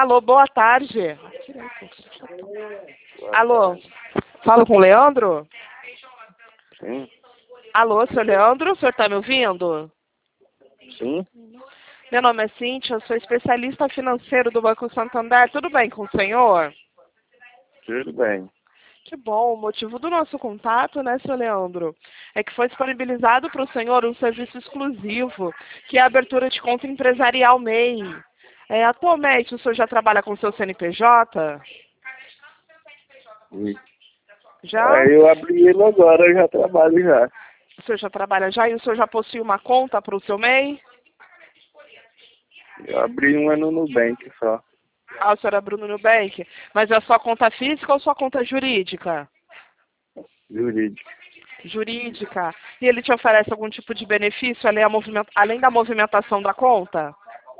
Alô, boa tarde. Alô, falo com o Leandro? Sim, Alô, seu Leandro, o senhor está me ouvindo? sim, Meu nome é Cíntia, eu sou especialista financeiro do Banco Santander. Tudo bem com o senhor? tudo bem. Que bom, o motivo do nosso contato, né, seu Leandro, é que foi disponibilizado para o senhor um serviço exclusivo, que é a abertura de conta empresarial MEI. Atualmente, o senhor já trabalha com o seu CNPJ? E Já? aí eu abri ele agora, eu já trabalho já. O senhor já trabalha já e o senhor já possui uma conta para o seu MEI? Eu abri uma no Nubank só. Ah, o senhor abriu no Nubank. Mas é sua conta física ou sua conta jurídica? Jurídico. Jurídica. E ele te oferece algum tipo de benefício além da movimentação da conta?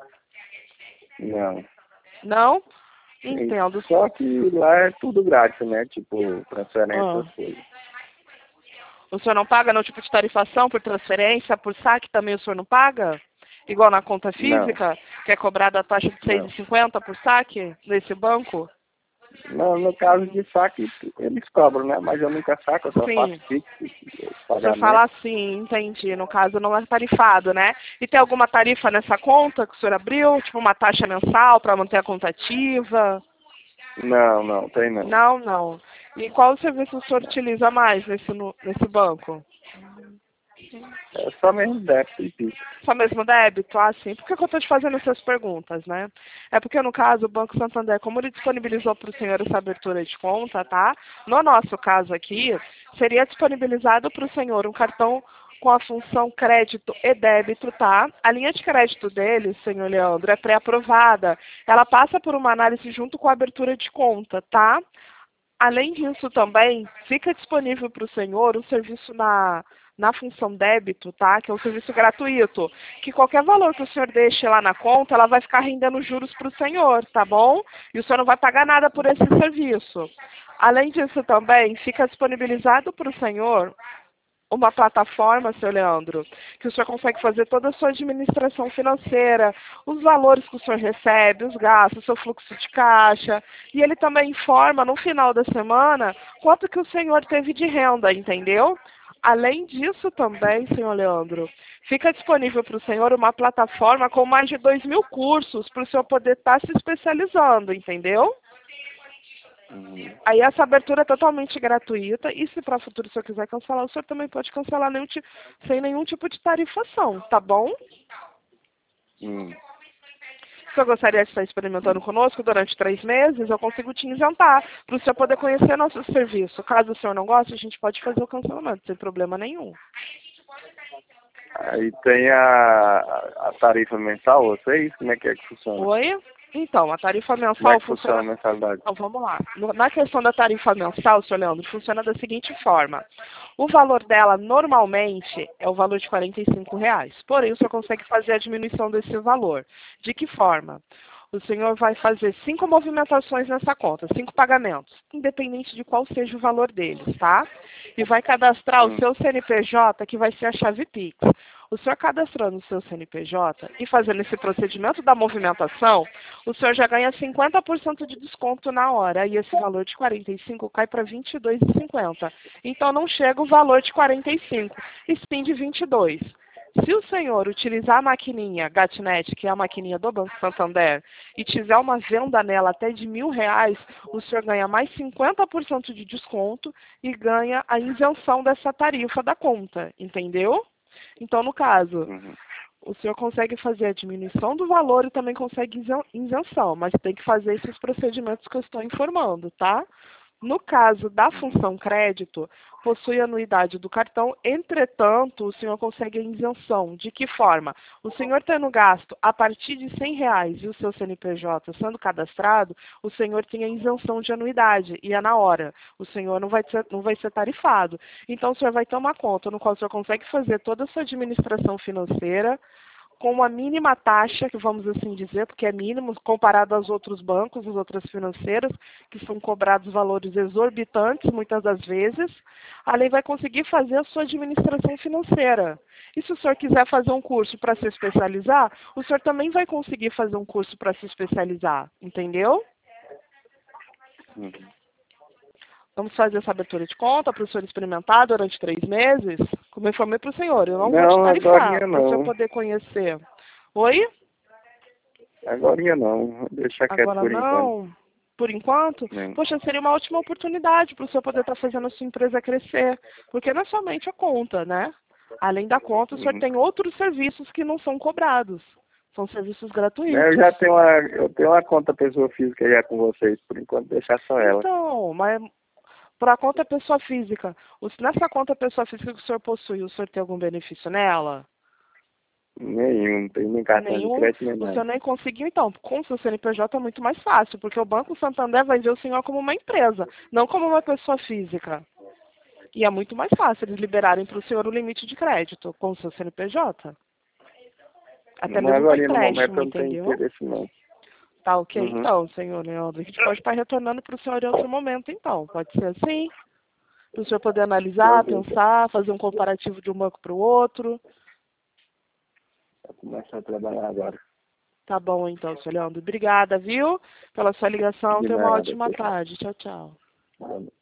Não. Não? Sim. Entendo. Só que lá é tudo grátis, né? Tipo, transferência, Ah. essas coisas. O senhor não paga nenhum tipo de tarifação por transferência, por saque também o senhor não paga? Igual na conta Não, física, que é cobrada a taxa de não. 6,50 por saque nesse banco? Não, no caso de saque, eles cobram, né? Mas eu nunca saco, eu só faço Sim. fixo, O senhor pagamento. fala assim, entendi. No caso, não é tarifado, né? E tem alguma tarifa nessa conta que o senhor abriu? Tipo uma taxa mensal para manter a conta ativa? Não, não, tem não. Não, não. E qual serviço o senhor utiliza mais nesse banco? É só mesmo débito e PIX. Só mesmo débito? Ah, sim. Por que eu estou te fazendo essas perguntas, né? É porque, no caso, o Banco Santander, como ele disponibilizou para o senhor essa abertura de conta, tá? No nosso caso aqui, seria disponibilizado para o senhor um cartão com a função crédito e débito, tá? A linha de crédito dele, senhor Leandro, é pré-aprovada. Ela passa por uma análise junto com a abertura de conta, tá? Além disso, também fica disponível para o senhor um serviço na função débito, tá? Que é um serviço gratuito. Que qualquer valor que o senhor deixe lá na conta, ela vai ficar rendendo juros para o senhor, tá bom? E o senhor não vai pagar nada por esse serviço. Além disso, também fica disponibilizado para o senhor uma plataforma, seu Leandro, que o senhor consegue fazer toda a sua administração financeira, os valores que o senhor recebe, os gastos, o seu fluxo de caixa, e ele também informa no final da semana quanto que o senhor teve de renda, entendeu? Além disso também, senhor Leandro, fica disponível para o senhor uma plataforma com mais de 2.000 cursos para o senhor poder estar se especializando, entendeu? Aí essa abertura é totalmente gratuita e se para o futuro o senhor quiser cancelar, o senhor também pode cancelar sem nenhum tipo de tarifação, tá bom? Hum. Se o senhor gostaria de estar experimentando conosco durante 3 meses, eu consigo te isentar para o senhor poder conhecer nosso serviço. Caso o senhor não goste, a gente pode fazer o cancelamento, sem problema nenhum. Aí tem a tarifa mensal, vocês? Como é que funciona? Oi? Então, a tarifa Como é mensal que funciona a funciona... mensalidade? Então, vamos lá. Na questão da tarifa mensal, senhor Leandro, funciona da seguinte forma. O valor dela, normalmente, é o valor de R$ 45. Porém, o senhor consegue fazer a diminuição desse valor. De que forma? O senhor vai fazer 5 movimentações nessa conta, 5 pagamentos, independente de qual seja o valor deles, tá? E vai cadastrar o seu CNPJ, que vai ser a chave Pix. O senhor cadastrando o seu CNPJ e fazendo esse procedimento da movimentação, o senhor já ganha 50% de desconto na hora. E esse valor de 45 cai para 22,50. Então não chega o valor de 45, e sim de 22. Se o senhor utilizar a maquininha Gatnet, que é a maquininha do Banco Santander, e tiver uma venda nela até de R$ 1.000, o senhor ganha mais 50% de desconto e ganha a isenção dessa tarifa da conta, entendeu? Então, no caso, o senhor consegue fazer a diminuição do valor e também consegue isenção, mas tem que fazer esses procedimentos que eu estou informando, tá? No caso da função crédito, possui anuidade do cartão, entretanto, o senhor consegue a isenção. De que forma? O senhor tendo gasto a partir de R$ 100 e o seu CNPJ sendo cadastrado, o senhor tem a isenção de anuidade e é na hora. O senhor não vai ser tarifado. Então, o senhor vai ter uma conta no qual o senhor consegue fazer toda a sua administração financeira, com uma mínima taxa, que vamos assim dizer, porque é mínimo comparado aos outros bancos, às outras financeiras, que são cobrados valores exorbitantes muitas das vezes, a lei vai conseguir fazer a sua administração financeira. E se o senhor quiser fazer um curso para se especializar, o senhor também vai conseguir fazer um curso para se especializar, entendeu? Vamos fazer essa abertura de conta para o senhor experimentar durante 3 meses? Como eu informei para o senhor, eu não vou te tarifar, para o senhor poder conhecer. Oi? Agorinha não, vou deixar quieto Agora por não? enquanto. Por enquanto? Não. Poxa, seria uma ótima oportunidade para o senhor poder estar fazendo a sua empresa crescer. Porque não é somente a conta, né? Além da conta, o senhor tem outros serviços que não são cobrados. São serviços gratuitos. Eu tenho uma conta pessoa física já com vocês, por enquanto deixar só ela. Então, mas para a conta pessoa física, nessa conta pessoa física que o senhor possui, o senhor tem algum benefício nela? Nenhum, não tem nem cartão de crédito nem O nada. senhor nem conseguiu, então. Com o seu CNPJ é muito mais fácil, porque o Banco Santander vai ver o senhor como uma empresa, não como uma pessoa física. E é muito mais fácil eles liberarem para o senhor o limite de crédito com o seu CNPJ. Até Mas mesmo para agora no momento empréstimo, eu não tenho entendeu? interesse não. Tá ok, então, senhor Leandro. A gente pode estar retornando para o senhor em outro momento, então. Pode ser assim? Para o senhor poder analisar, pensar, fazer um comparativo de um banco para o outro. Vou começar a trabalhar agora. Tá bom, então, senhor Leandro. Obrigada, viu? Pela sua ligação. De Tenha uma nada, ótima tarde. Tchau, tchau. tchau.